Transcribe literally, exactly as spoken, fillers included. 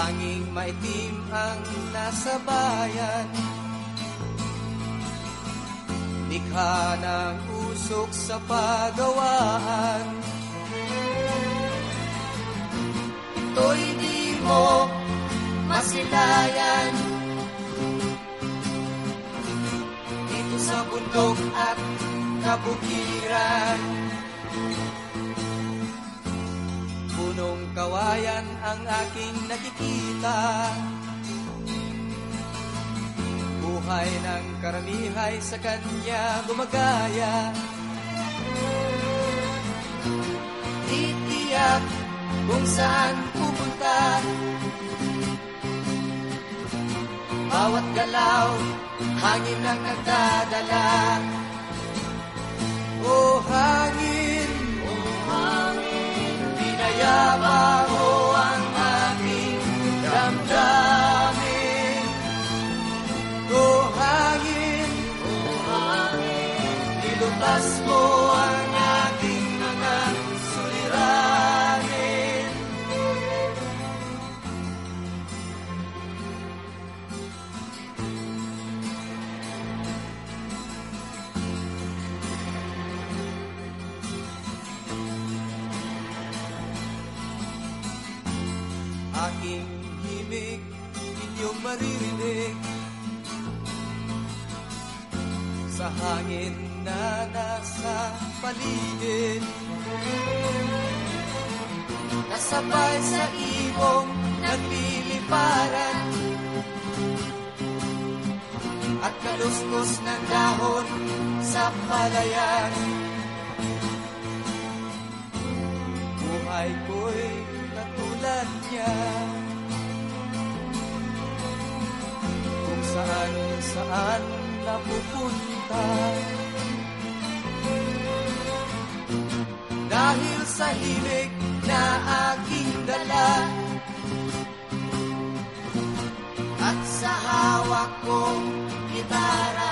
Tanging maitim ang nasa bayan, likha ng usok sa pagawaan. Ito'y di mo masilayan, dito sa bundok at kabukiran. Punong kawayan ang aking nakikita, buhay ng karamihay sa kanya gumagaya. Titiyak kung saan pupunta, bawat galaw, hangin ang nagdadala. O hangin, o hangin, pinayapa mo ang aking damdamin. O hangin, o hangin, nilutas mo ang aking mga suliranin. Aking himig, inyong maririnig sa hangin na nasa paligid. Kasabay sa ibong nagliliparan at kaluskos ng dahon sa palayan. Buhay ko'y katulad niya, kung saan saan napupunta. Dahil sa hilig na aking dala at sa hawak kong gitara.